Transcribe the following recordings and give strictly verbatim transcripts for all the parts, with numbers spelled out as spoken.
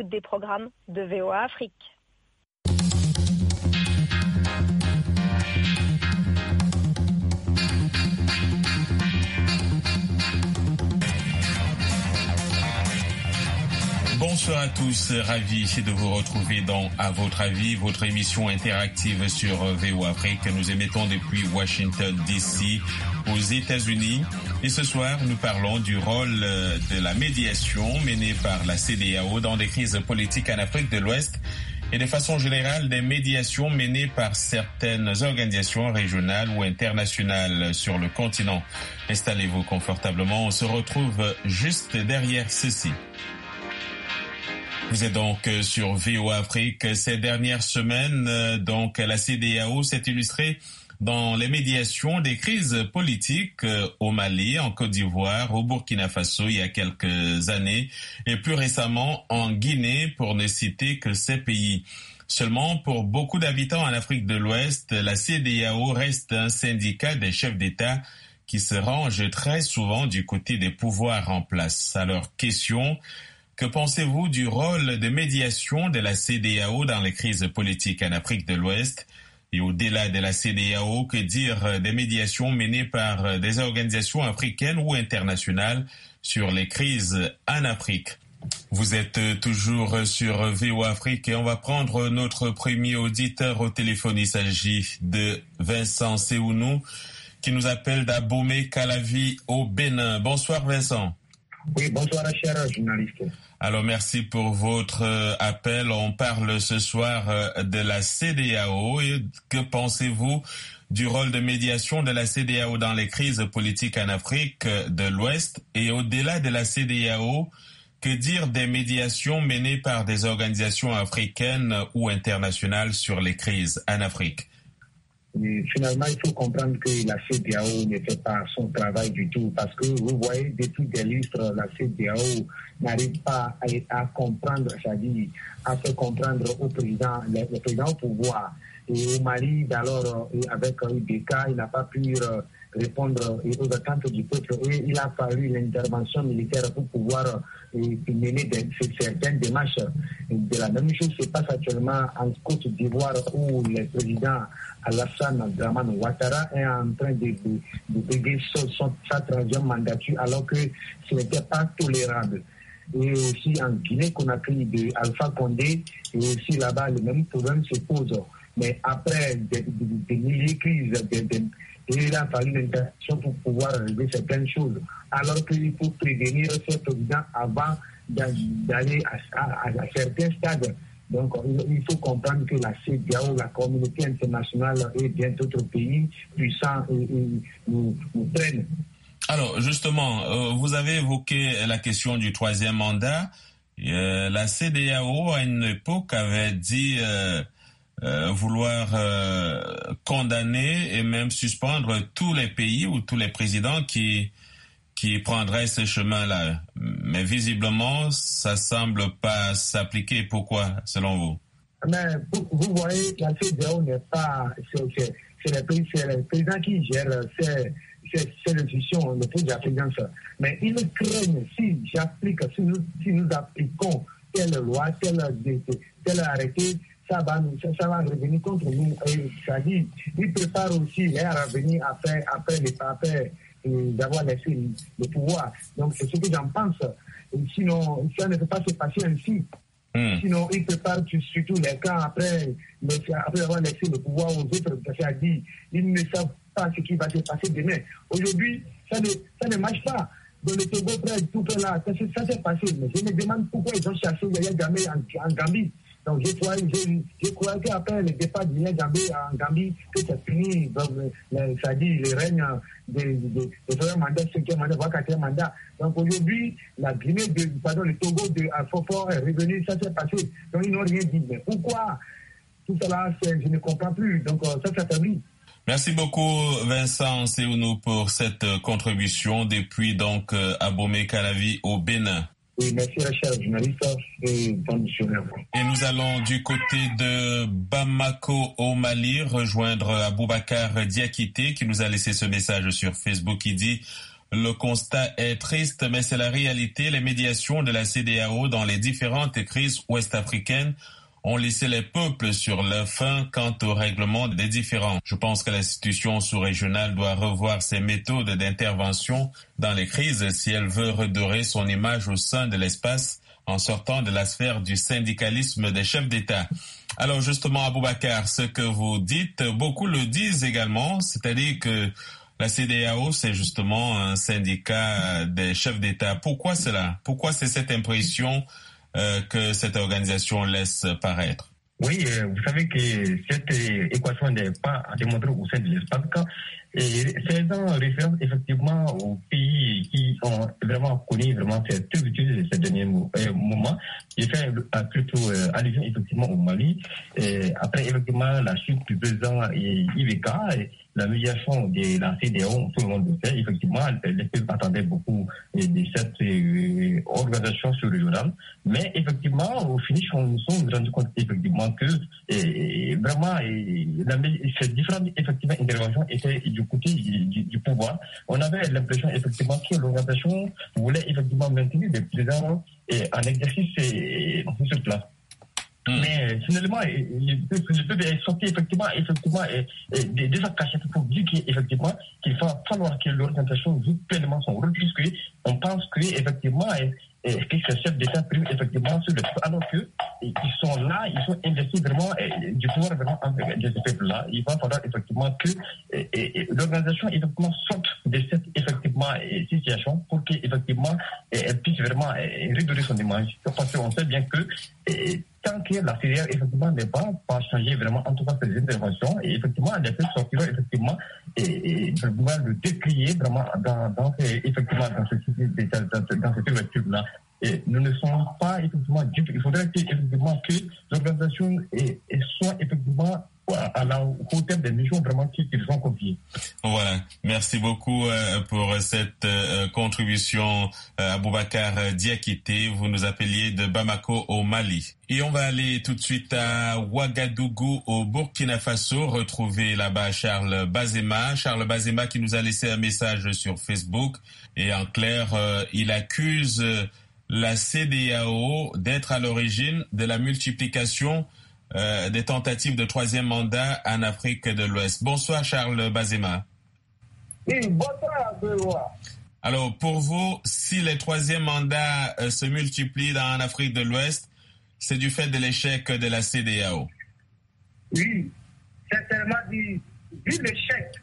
l'écoute des programmes de V O A Afrique. Bonsoir à tous, ravi de vous retrouver dans À votre avis, votre émission interactive sur V O Afrique. Nous émettons depuis Washington D C aux États-Unis. Et ce soir, nous parlons du rôle de la médiation menée par la C D A O dans des crises politiques en Afrique de l'Ouest et de façon générale des médiations menées par certaines organisations régionales ou internationales sur le continent. Installez-vous confortablement, on se retrouve juste derrière ceci. Vous êtes donc sur V O Afrique. Ces dernières semaines, donc, la C D A O s'est illustrée dans les médiations des crises politiques au Mali, en Côte d'Ivoire, au Burkina Faso il y a quelques années, et plus récemment en Guinée, pour ne citer que ces pays. Seulement, pour beaucoup d'habitants en Afrique de l'Ouest, la C D A O reste un syndicat des chefs d'État qui se range très souvent du côté des pouvoirs en place. Alors, question: que pensez-vous du rôle de médiation de la C D A O dans les crises politiques en Afrique de l'Ouest? Et au-delà de la C D A O, que dire des médiations menées par des organisations africaines ou internationales sur les crises en Afrique? Vous êtes toujours sur V O Afrique et on va prendre notre premier auditeur au téléphone. Il s'agit de Vincent Sewunou qui nous appelle d'Abomey Calavi au Bénin. Bonsoir Vincent. Oui, bonsoir cher journaliste. Alors merci pour votre appel. On parle ce soir de la C D A O. Et que pensez-vous du rôle de médiation de la C D A O dans les crises politiques en Afrique de l'Ouest? Et au-delà de la C D A O, que dire des médiations menées par des organisations africaines ou internationales sur les crises en Afrique? Mais finalement, il faut comprendre que la C D A O ne fait pas son travail du tout, parce que vous voyez, depuis des lustres, la C D A O n'arrive pas à, à comprendre, c'est-à-dire à faire comprendre au président, le, le président au pouvoir. Et au Mali, alors, avec I B K, il n'a pas pu répondre aux attentes du peuple et il a fallu l'intervention militaire pour pouvoir mener des, certaines démarches. De la même chose se passe actuellement en Côte d'Ivoire, où le président Alassane Dramane Ouattara est en train de, de, de briguer sa troisième mandature, alors que ce n'était pas tolérable. Et aussi en Guinée-Conakry de Alpha Condé, et aussi là-bas, le même problème se pose. Mais après des, des, des milliers de crises, des, des, il a fallu une intervention pour pouvoir régler certaines choses. Alors qu'il faut prévenir ces présidents avant d'aller à, à, à certains stades. Donc, il faut comprendre que la C D A O, la communauté internationale et bien d'autres pays puissants nous, nous prennent. Alors, justement, euh, vous avez évoqué la question du troisième mandat. Euh, la C D A O, à une époque, avait dit euh, euh, vouloir euh, condamner et même suspendre tous les pays ou tous les présidents qui qui prendraient ce chemin-là. Mais visiblement, ça semble pas s'appliquer. Pourquoi, selon vous? Mais vous, vous voyez, la C D A O n'est pas... C'est, c'est, c'est, le, c'est le président qui gère ces, ces, ces décisions, le président de la présidence. Mais ils craignent, si j'applique, si nous, si nous appliquons telle loi, telle, telle arrêté, ça va, nous, ça, ça va revenir contre nous. Et ça dit, ils préparent aussi leur avenir après, après les après, d'avoir laissé le pouvoir. Donc c'est ce que j'en pense. Et sinon, ça ne peut pas se passer ainsi. Mm. Sinon, ils préparent surtout les cas après, après avoir laissé le pouvoir aux autres. C'est-à-dire, ils ne savent pas ce qui va se passer demain. Aujourd'hui, ça ne, ça ne marche pas. Dans le Togo, près, tout près là, ça, ça s'est passé. Mais je me demande pourquoi ils ont cherché Yaya Jammeh en, en Gambie. Donc je crois, je, je crois qu'après le départ de Yaya Jammeh en Gambie, que c'est fini, c'est-à-dire le règne de, de, de, de premier mandat, cinquième mandat, voire quatrième mandat. Donc aujourd'hui, la Guinée, de, pardon, le Togo de Alpha est revenu, ça s'est passé. Donc ils n'ont rien dit. Mais pourquoi tout cela, je ne comprends plus. Donc ça s'affaiblit. Merci beaucoup Vincent Sewunou pour cette contribution depuis donc Abomey Calavi au Bénin. Oui, merci cher journaliste et bon missionnaire. Et nous allons du côté de Bamako au Mali rejoindre Aboubacar Diakité qui nous a laissé ce message sur Facebook qui dit: Le constat est triste, mais c'est la réalité. Les médiations de la C D A O dans les différentes crises ouest-africaines ont laissé les peuples sur leur faim quant au règlement des différends. Je pense que l'institution sous-régionale doit revoir ses méthodes d'intervention dans les crises si elle veut redorer son image au sein de l'espace en sortant de la sphère du syndicalisme des chefs d'État. Alors justement, Aboubacar, ce que vous dites, beaucoup le disent également, c'est-à-dire que la C D A O, c'est justement un syndicat des chefs d'État. Pourquoi cela? Pourquoi c'est cette impression euh, que cette organisation laisse paraître? Oui, euh, vous savez que cette euh, équation n'est pas à démontrer au sein de l'espace. Et faisant référence effectivement aux pays qui ont vraiment connu vraiment cette servitude ces derniers euh, moments, j'ai fait euh, plutôt euh, allusion effectivement au Mali. Et après effectivement la chute du président I V K, et la médiation de la C D A O, tout le monde le sait, effectivement, les peuples attendaient beaucoup de cette euh, organisation sous-régionale. Mais effectivement, au finish, on nous sommes rendus compte effectivement que et, vraiment et, la, ces différentes effectivement, interventions étaient du côté du, du, du pouvoir. On avait l'impression effectivement que l'organisation voulait effectivement maintenir des présidents en exercice et, sur place. Mmh. Mais finalement, le peuple est sorti effectivement, effectivement et, et des, des cachettes pour dire qu'effectivement qu'il va falloir que l'organisation joue pleinement son rôle, puisque on pense que effectivement et, et, que ces chefs d'État priment effectivement sur le peuple, alors que ils sont là, ils sont investis vraiment et, du pouvoir vraiment de ce peuple-là. Il va falloir effectivement que et, et, l'organisation effectivement sorte de cette effectivement situation pour qu'effectivement elle puisse vraiment réduire son image. Parce qu'on sait bien que et, tant que la C D A O effectivement n'est pas, pas changé vraiment, en tout cas ses interventions, et effectivement les peuples sortiront effectivement et, et vraiment le décrier vraiment dans, dans ces, effectivement dans ce dans cette ouverture-là. Et nous ne sommes pas effectivement dupes. Il faudrait que, effectivement que l'organisation soit effectivement à la hauteur des missions vraiment qu'ils ont confiées. Voilà. Merci beaucoup euh, pour cette euh, contribution, euh, Aboubacar Diakité. Vous nous appeliez de Bamako au Mali. Et on va aller tout de suite à Ouagadougou au Burkina Faso, retrouver là-bas Charles Bazema. Charles Bazema qui nous a laissé un message sur Facebook. Et en clair, euh, il accuse la C D A O d'être à l'origine de la multiplication Euh, des tentatives de troisième mandat en Afrique de l'Ouest. Bonsoir Charles Bazema. Oui, bonsoir Benoît. Alors pour vous, si les troisièmes mandats euh, se multiplient dans, en Afrique de l'Ouest, c'est du fait de l'échec de la C D A O. Oui, c'est tellement dit, vu l'échec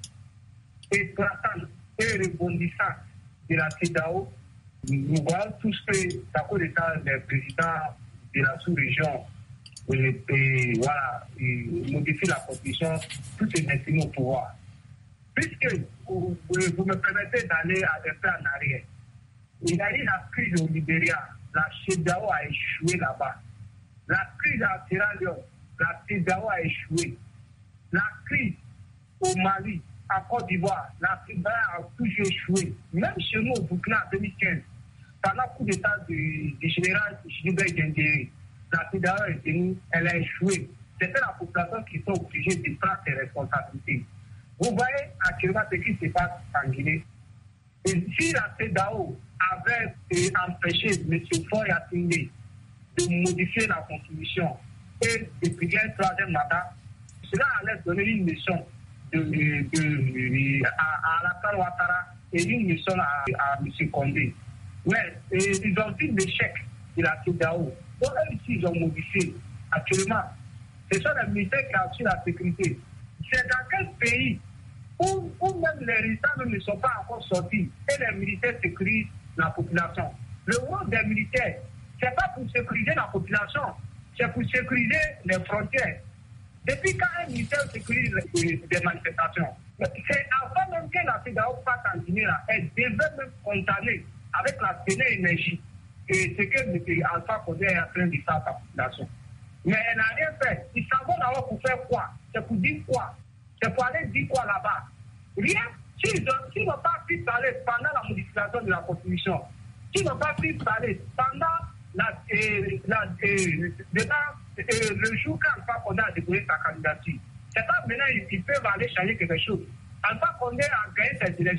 éclatant et rebondissant de la C D A O, nous voyons tous que ça cause d'état des présidents de la sous-région Et, et voilà, et modifier la constitution, tout est destiné au pouvoir. Puisque vous, vous me permettez d'aller un peu en arrière, il y a eu la crise au Libéria, la C D A O a échoué là-bas. La crise à Sierra Leone, la C D A O a échoué. La crise au Mali, en Côte d'Ivoire, la C D A O a toujours échoué. Même chez nous au Burkina en deux mille quinze, pendant le coup d'État du, du général Gilbert Diendéré, la C D A O est venue, elle a échoué. C'était la population qui sont obligée de prendre ses responsabilités. Vous voyez actuellement ce qui se passe en Guinée. Et si la C D A O avait empêché M. Foy Asingé de modifier la constitution et de prier un troisième mandat, cela allait donner une mission de, de, de, à, à Alassane Ouattara et une mission à, à M. Condé. Mais ils ont vu l'échec de la C D A O. Donc, eux ici, ils ont modifié. Actuellement, ce sont les militaires qui assurent la sécurité. C'est dans quel pays où, où même les résultats ne sont pas encore sortis et les militaires sécurisent la population. Le rôle des militaires, ce n'est pas pour sécuriser la population, c'est pour sécuriser les frontières. Depuis quand un militaire sécurise des manifestations, c'est avant même que la C D A O passe en Guinée, elle devait même condamner avec la Séné énergie. Et c'est que M. Alpha Condé est en train de faire sa population. Mais elle n'a rien fait. Ils s'en vont là-bas pour faire quoi? C'est pour dire quoi? C'est pour aller dire quoi là-bas? Rien. S'ils n'ont pas pu parler pendant la modification de la Constitution, s'ils n'ont pas pu parler pendant la, euh, la, euh, euh, le jour quand Alpha Condé a déposé sa candidature, c'est pas maintenant ils, ils peuvent aller changer quelque chose. Alpha Condé a gagné cette élection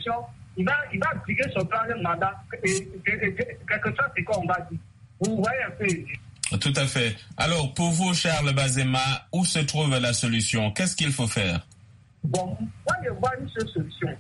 il va, il va appliquer son troisième mandat, et, et, et, et quelque chose, c'est quoi on va dire. Vous voyez un peu. Tout à fait. Alors, pour vous, Charles Bazema, où se trouve la solution? Qu'est-ce qu'il faut faire? Bon, moi, je vois une seule solution.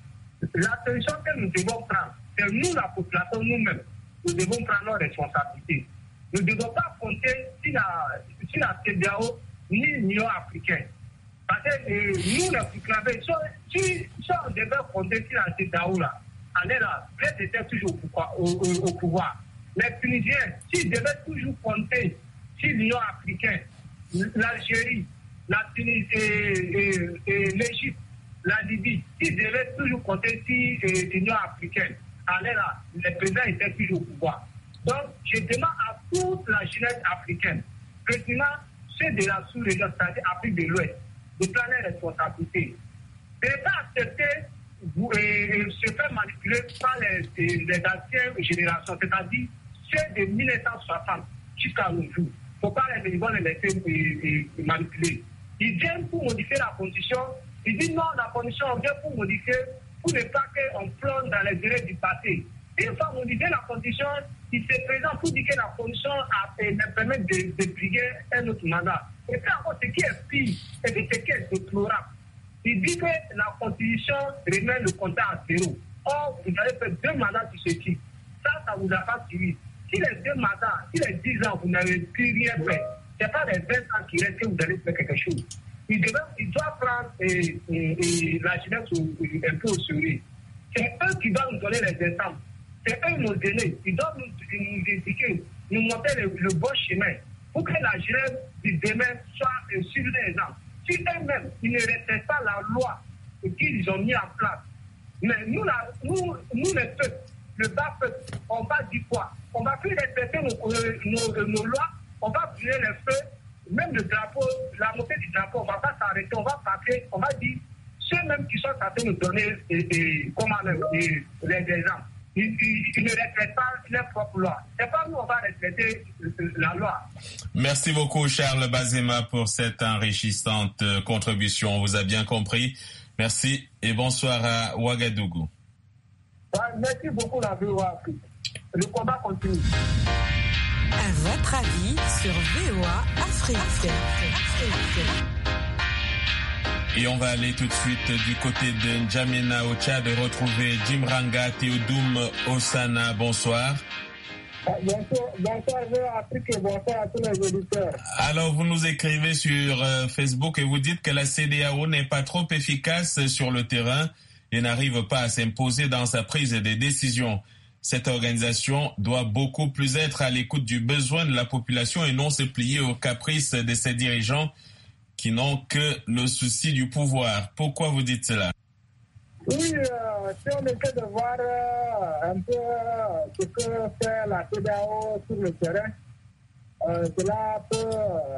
La solution que nous devons prendre, c'est nous, la population, nous-mêmes, nous devons prendre nos responsabilités. Nous ne devons pas compter sur la, sur la C E D E A O ni l'Union africaine. Parce que euh, nous, les Burkinabés, si, si on devait compter sur la C E D E A O, là, on est là, Blaise était toujours au pouvoir, au, au, au pouvoir. Les Tunisiens, s'ils devaient toujours compter sur l'Union africaine, l'Algérie, la Tunisie, et, et, et l'Égypte, la Libye, s'ils devaient toujours compter sur euh, l'Union africaine, on est là, les présidents étaient toujours au pouvoir. Donc, je demande à toute la jeunesse africaine, président, ceux de la sous-région, c'est-à-dire Afrique de l'Ouest, de prendre les responsabilités. De ne pas accepter vous, et, et se faire manipuler par les, les, les anciennes générations, c'est-à-dire ceux de mille neuf cent soixante jusqu'à nos jours. Il ne faut pas les, les laisser et, et, et manipuler. Ils viennent pour modifier la condition. Ils disent non, la condition, on vient pour modifier, pour ne pas qu'on plonge dans les erreurs du passé. Une fois modifié la condition, il se présente pour dire que la condition a, a, permet de, de briguer un autre mandat. Et puis encore, ce qui est pire, et puis ce qui est déplorable, il dit que la constitution remet le compte à zéro. Or, vous avez fait deux mandats sur ce type. Ça, ça vous a pas suivi. Si les deux mandats, si les dix ans, vous n'avez plus rien fait, ce n'est pas les vingt ans qui restent que vous allez faire quelque chose. Il doit, il doit prendre et, et, et la jeunesse un peu au sérieux. C'est eux qui doivent nous donner les exemples. C'est eux nos aînés. Ils doivent nous, nous indiquer, nous montrer le, le bon chemin pour que la jeunesse du demain soit euh, sur l'exemple. Si eux-mêmes, ils ne respectent pas la loi qu'ils ont mis en place, mais nous, la, nous, nous les peuples, le bas peuple, on va dire quoi? On va plus respecter nos, nos, nos lois, on va brûler les feux, même le drapeau, la montée du drapeau, on ne va pas s'arrêter, on va passer, on va dire, ceux-mêmes qui sont censés nous donner et, et, comment, et, les exemples. Ils, ils, ils ne respectent pas leur propre loi. C'est pas nous, on va respecter la loi. Merci beaucoup, Charles Bazema, pour cette enrichissante contribution. On vous a bien compris. Merci et bonsoir à Ouagadougou. Merci beaucoup, la V O A Afrique. Le combat continue. À votre avis sur V O A Afrique. Afrique. Et on va aller tout de suite du côté de N'Djamena au Tchad et retrouver Djimranga Théodoum Osana. Bonsoir. Bonsoir, bonsoir Afrique et bonsoir à tous les auditeurs. Alors, vous nous écrivez sur euh, Facebook et vous dites que la C E D E A O n'est pas trop efficace sur le terrain et n'arrive pas à s'imposer dans sa prise de décision. Cette organisation doit beaucoup plus être à l'écoute du besoin de la population et non se plier aux caprices de ses dirigeants qui n'ont que le souci du pouvoir. Pourquoi vous dites cela? Oui, euh, si on essaie de voir euh, un peu euh, ce que fait la C E D E A O sur le terrain, euh, cela peut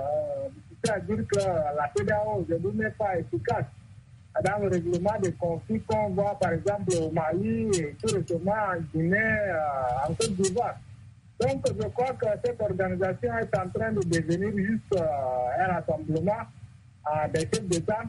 euh, à dire que la C E D E A O aujourd'hui n'est pas efficace dans le règlement des conflits qu'on voit par exemple au Mali et tout récemment en Guinée, euh, en Côte d'Ivoire. Donc je crois que cette organisation est en train de devenir juste euh, un rassemblement euh, des chefs d'État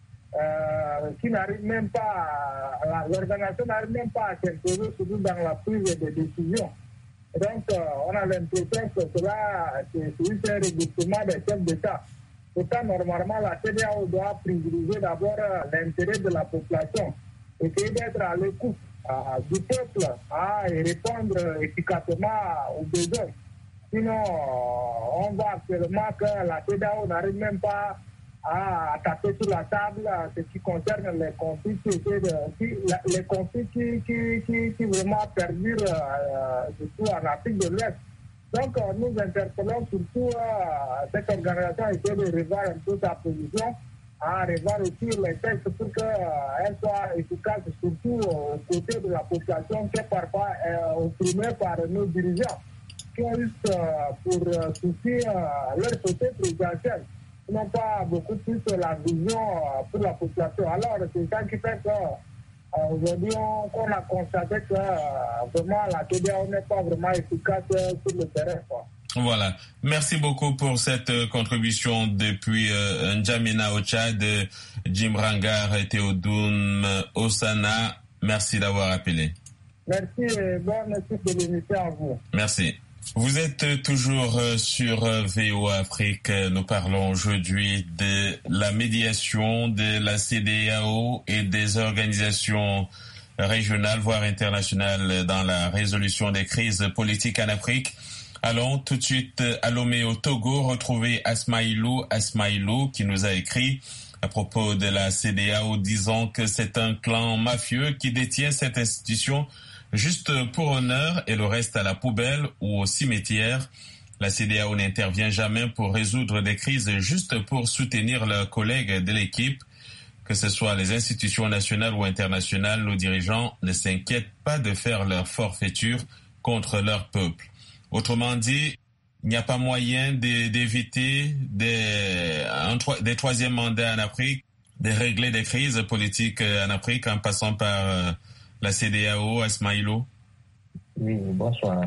euh, qui n'arrivent même pas, à, l'organisation n'arrive même pas à s'imposer surtout dans la prise de décision. Donc euh, on a l'impression que cela, c'est juste un regroupement des chefs d'État. Pourtant, normalement, la C E D E A O doit privilégier d'abord l'intérêt de la population, essayer d'être à l'écoute euh, du peuple hein, et répondre efficacement aux besoins. Sinon, euh, on voit actuellement que la C E D E A O n'arrive même pas à taper sur la table ce qui concerne les conflits qui, qui, les conflits qui, qui, qui, qui vraiment perdurent euh, surtout en Afrique de l'Ouest. Donc, euh, nous interpellons surtout euh, cette organisation essayer de revoir un peu sa position, à revoir aussi les textes pour qu'elle euh, soit efficace, surtout euh, aux côtés de la population qui est parfois euh, opprimée par nos dirigeants, qui ont juste euh, pour euh, souci euh, leur côté présidentiel. Ils n'ont pas beaucoup plus la vision euh, pour la population. Alors, c'est ça qui fait que Euh, aujourd'hui, on, on a constaté que euh, vraiment la C E D E A O n'est pas vraiment efficace euh, sur le terrain, quoi. Voilà. Merci beaucoup pour cette euh, contribution depuis euh, N'Djamena au Tchad, Djimranga Théodoum Osana. Merci d'avoir appelé. Merci et bon merci de l'émission à vous. Merci. Vous êtes toujours sur V O A Afrique. Nous parlons aujourd'hui de la médiation de la C E D E A O et des organisations régionales, voire internationales, dans la résolution des crises politiques en Afrique. Allons tout de suite à Lomé au Togo retrouver Asmaïlou Asmaïlou qui nous a écrit à propos de la C E D E A O disant que c'est un clan mafieux qui détient cette institution juste pour honneur et le reste à la poubelle ou au cimetière. La C E D E A O n'intervient jamais pour résoudre des crises, juste pour soutenir leurs collègues de l'équipe. Que ce soit les institutions nationales ou internationales, nos dirigeants ne s'inquiètent pas de faire leur forfaiture contre leur peuple. Autrement dit, il n'y a pas moyen de, d'éviter des, un, des troisièmes mandats en Afrique, de régler des crises politiques en Afrique en passant par euh, la C E D E A O, Asmaïlou. Oui, bonsoir.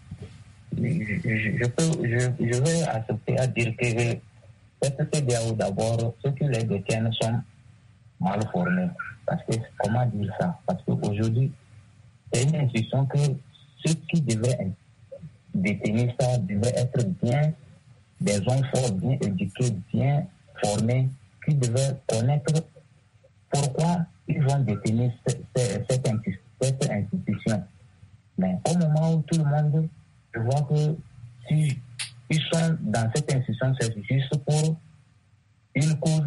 Je, je, je, peux, je, je vais accepter à dire que cette C E D E A O, d'abord, ceux qui les détiennent sont mal formés. Parce que, comment dire ça? Parce qu'aujourd'hui, c'est une institution que ceux qui devaient détenir ça devaient être bien, des hommes forts, bien éduqués, bien formés, qui devaient connaître pourquoi ils vont détenir cette, cette, cette institution. Mais au moment où tout le monde voit que si ils sont dans cette institution, c'est juste pour une cause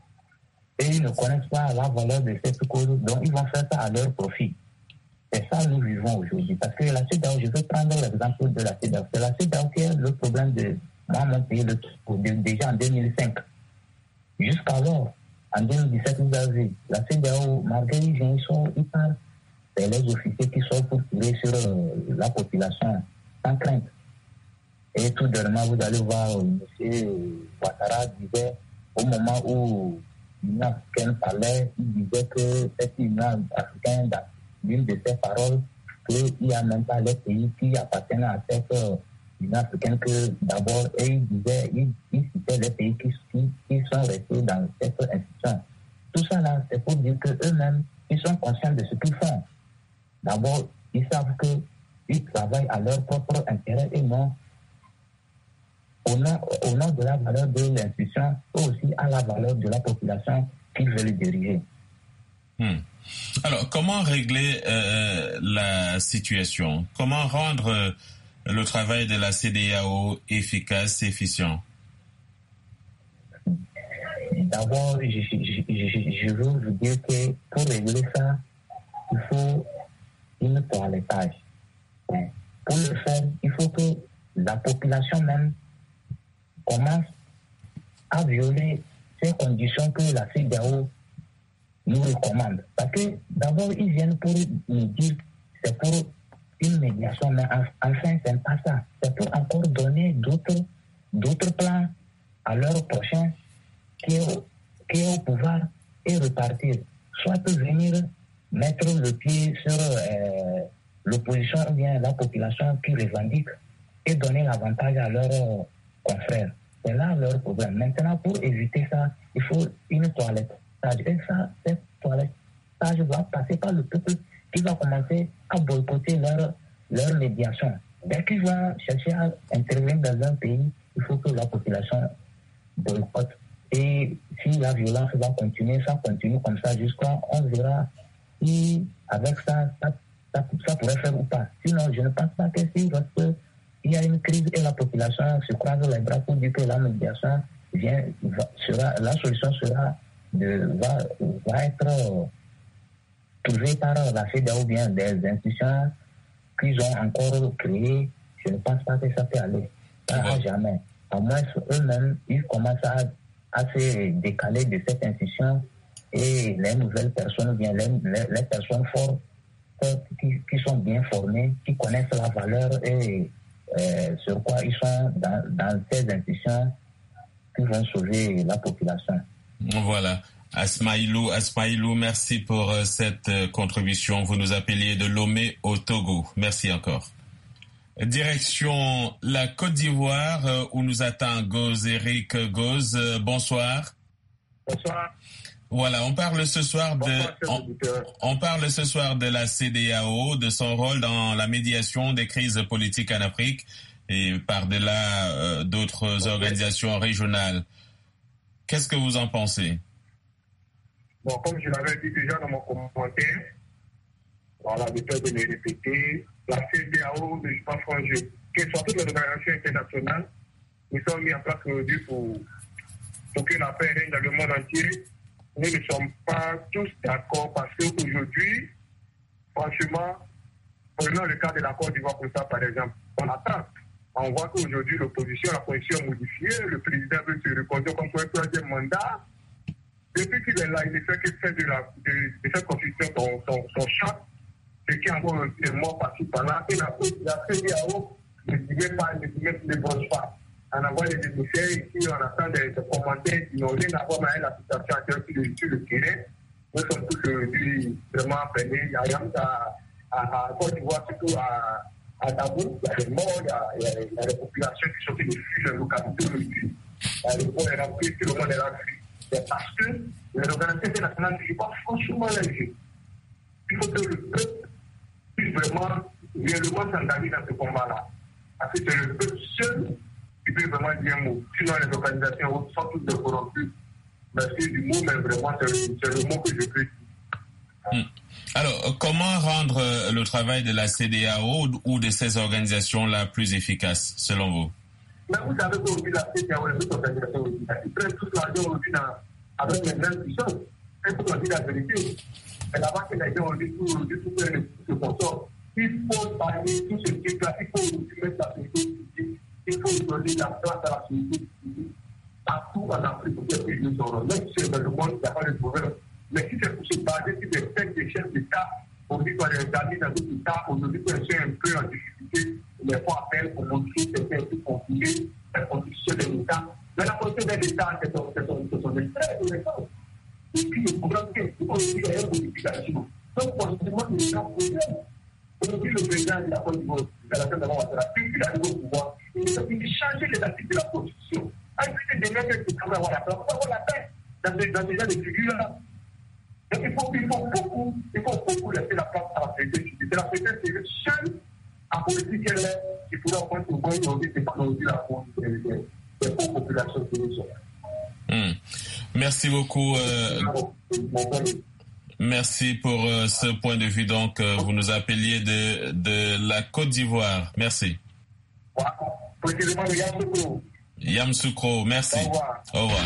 et ils ne connaissent pas la valeur de cette cause, donc ils vont faire ça à leur profit. C'est ça que nous vivons aujourd'hui. Parce que la C E D E A O, je vais prendre l'exemple de la C E D E A O. C'est la C E D E A O qui est le problème de moi, mon pays, le, de, déjà en deux mille cinq. Jusqu'alors, en deux mille dix-sept, vous avez vu, la C E D E A O, malgré les gens, ils sont, ils parlent, c'est les officiers qui sont pour tirer sur euh, la population sans crainte. Et tout dernièrement, vous allez voir, euh, M. Ouattara disait, au moment où l'Union africaine parlait, il disait que cette Union africaine, dans l'une de ses paroles, qu'il n'y a même pas les pays qui appartiennent à cette euh, Union africaine, que d'abord, et il disait, il, il citait les pays qui, qui, qui sont restés dans cette institution. Tout ça là, c'est pour dire qu'eux-mêmes, ils sont conscients de ce qu'ils font. D'abord, ils savent qu'ils travaillent à leur propre intérêt et non au nom, au nom de la valeur de l'institution, et aussi à la valeur de la population qu'ils veulent diriger. Hmm. Alors, comment régler euh, la situation? Comment rendre euh, le travail de la C E D E A O efficace, efficient? D'abord, je, je, je, je veux vous dire que pour régler ça, il faut une toilettage. Pour le faire, il faut que la population même commence à violer ces conditions que la C E D E A O nous recommande. Parce que d'abord, ils viennent pour nous dire que c'est pour une médiation, mais enfin, ce n'est pas ça. C'est pour encore donner d'autres, d'autres plans à leur prochain qui est, au, qui est au pouvoir et repartir. Soit peut venir mettre le pied sur euh, l'opposition ou bien la population qui revendique et donner l'avantage à leurs euh, confrères. C'est là leur problème. Maintenant, pour éviter ça, il faut une toilette. Et ça, cette toilettage va passer par le peuple qui va commencer à boycotter leur, leur médiation. Dès qu'ils vont chercher à intervenir dans un pays, il faut que la population boycotte. Et si la violence va continuer, ça continue comme ça jusqu'à on verra si avec ça, ça, ça, ça pourrait faire ou pas. Sinon, je ne pense pas que si lorsque il y a une crise et la population se croise les bras pour dire que la médiation vient, va, sera, la solution sera de, va, va être euh, trouvée par la C E D E A O ou bien des institutions qu'ils ont encore créées. Je ne pense pas que ça peut aller. Ça à jamais. À moins eux-mêmes, ils commencent à, à se décaler de cette institution et les nouvelles personnes ou bien les, les, les personnes fortes qui, qui sont bien formées, qui connaissent la valeur et euh, sur quoi ils sont dans, dans ces institutions qui vont sauver la population. Voilà. Asmaïlou, Asmaïlou, merci pour euh, cette euh, contribution. Vous nous appeliez de Lomé au Togo. Merci encore. Direction la Côte d'Ivoire euh, où nous attend Goz Eric Goz. Euh, bonsoir. Bonsoir. Voilà, on parle ce soir de on, on parle ce soir de la C D A O, de son rôle dans la médiation des crises politiques en Afrique et par-delà euh, d'autres organisations régionales. Qu'est-ce que vous en pensez? Bon, comme je l'avais dit déjà dans mon commentaire, voilà, de peur de les répéter, la C D A O ne joue pas franc jeu. Quelles soient toutes les organisations internationales, nous sommes mis en place aujourd'hui pour, pour que la paix règne dans le monde entier. Nous ne sommes pas tous d'accord parce qu'aujourd'hui, franchement, prenons le cas de la Côte d'Ivoire comme ça, par exemple, on attend. On voit qu'aujourd'hui, l'opposition, la position est modifiée, le président veut se reconduire comme pour un troisième mandat. Depuis qu'il est là, il ne fait que faire de, la, de, de cette constitution son, son, son chat, ce qui est encore un mort par-ci par-là. Et la, la C D A O ne dit même pas, ne dit même ne broche pas. On envoie des députés ici, on attend des, des commentaires qui n'ont rien à voir avec la situation actuelle sur le terrain. Nous sommes tous aujourd'hui vraiment peinés. Il y a rien à, à, à Côte d'Ivoire, surtout à, à Dabou. Il y a des morts, il y a, il y a, il y a des populations qui sont venues fuir les localités aujourd'hui. Le pont est rempli, tout le monde est là. C'est parce que les organisations internationales ne jouent pas franchement les jeux. Il faut que le peuple puisse vraiment réellement s'engager dans ce combat-là. Parce que c'est le peuple seul qui peut vraiment dire un mot. Sinon, les organisations sont toutes de corrompus. Merci du mot, mais vraiment, c'est le, c'est le mot que je peux dire. Hmm. Alors, comment rendre le travail de la C D A O ou de ces organisations-là plus efficace, selon vous? Mais vous savez qu'aujourd'hui, la C D A O, les autres organisations, ils prennent tout l'argent aujourd'hui avec les mêmes puissances. Il faut dire la vérité. Et là-bas, que les gens ont dit tout, tout ce consort. Il faut parler tout ce qui est là. Il faut aussi mettre la société civile. Il faut donner la place à la société civile partout en Afrique pour que les gens soient. Même si c'est dans le monde, il n'y a pas de problème. Mais si c'est pour se baser sur des têtes des chefs d'État, on dit qu'on est amis dans d'autres États, aujourd'hui qu'on est un peu en difficulté, les fois appel pour montrer certains qui continuent la constitution de l'État. Mais la constitution de l'État, c'est son, c'est son, c'est son extrait de l'État. Et puis, le problème, c'est qu'aujourd'hui, il y a une modification. Donc, forcément, il y a un problème. Aujourd'hui, le président de la Côte d'Ivoire, de la Côte d'Ivoire, depuis qu'il arrive au pouvoir, il a changé les articles de la constitution. Avec des mecs qui travaillent avoir la paix, on va avoir la paix dans ce genre de figures-là. Donc, il faut, il faut beaucoup, il faut beaucoup laisser la place à la société civile. C'est la société civile seule, en politique, elle est, qui pourrait en prendre au moins aujourd'hui, c'est pas aujourd'hui la population des pauvres populations qui sont. Mmh. Merci beaucoup. Euh, merci pour euh, ce point de vue. Donc, euh, vous nous appeliez de, de la Côte d'Ivoire. Merci. Précisément de Yamoussoukro. Yamoussoukro, merci. Au revoir. Au revoir.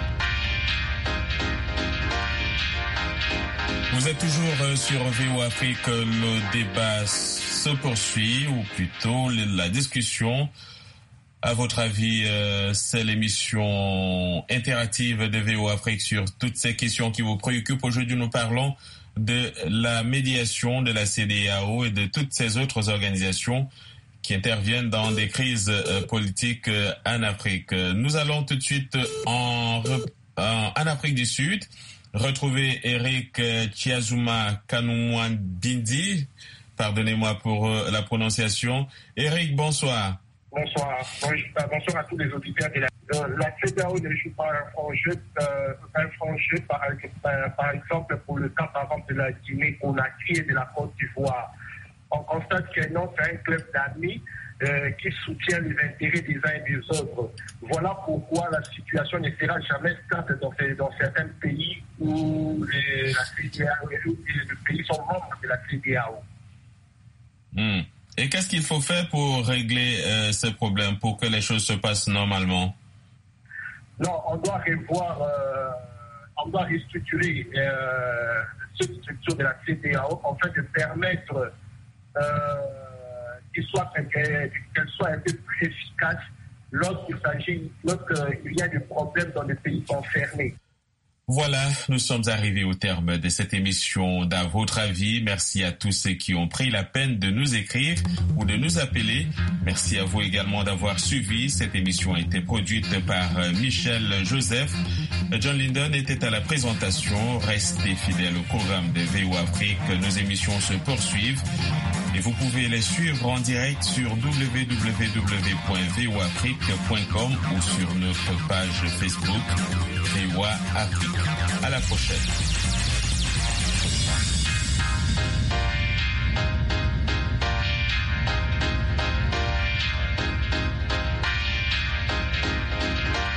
Vous êtes toujours sur V O Afrique. Le débat se poursuit, ou plutôt la discussion. À votre avis, euh, c'est l'émission interactive de V O Afrique sur toutes ces questions qui vous préoccupent. Aujourd'hui, nous parlons de la médiation de la C D A O et de toutes ces autres organisations qui interviennent dans des crises euh, politiques euh, en Afrique. Nous allons tout de suite en, en, en Afrique du Sud retrouver Eric Chiazuma Kanumwandindi. Pardonnez-moi pour euh, la prononciation. Eric, bonsoir. Bonsoir. Bonsoir à tous les auditeurs de la, euh, la C D A O ne joue pas un franc jeu, euh, un franc jeu par, par, par exemple pour le cas par exemple de la Guinée-Conakry et de la Côte d'Ivoire. On constate que non, c'est un club d'amis euh, qui soutient les intérêts des uns et des autres. Voilà pourquoi la situation ne sera jamais stable dans, dans certains pays où les, la C D A O, les pays sont membres de la C D A O. Mmh. Et qu'est-ce qu'il faut faire pour régler euh, ce problème, pour que les choses se passent normalement? Non, on doit revoir, euh, on doit restructurer euh, cette structure de la C D A O afin de permettre euh, qu'elle soit, qu'elle soit un peu plus efficace lorsqu'il s'agit, lorsqu'il y a des problèmes dans les pays concernés. Voilà, nous sommes arrivés au terme de cette émission d'À votre avis. Merci à tous ceux qui ont pris la peine de nous écrire ou de nous appeler. Merci à vous également d'avoir suivi. Cette émission a été produite par Michel Joseph. John Linden était à la présentation. Restez fidèles au programme de V O Afrique. Nos émissions se poursuivent. Et vous pouvez les suivre en direct sur w w w point v o afrique point com ou sur notre page Facebook V O A Afrique. À la prochaine.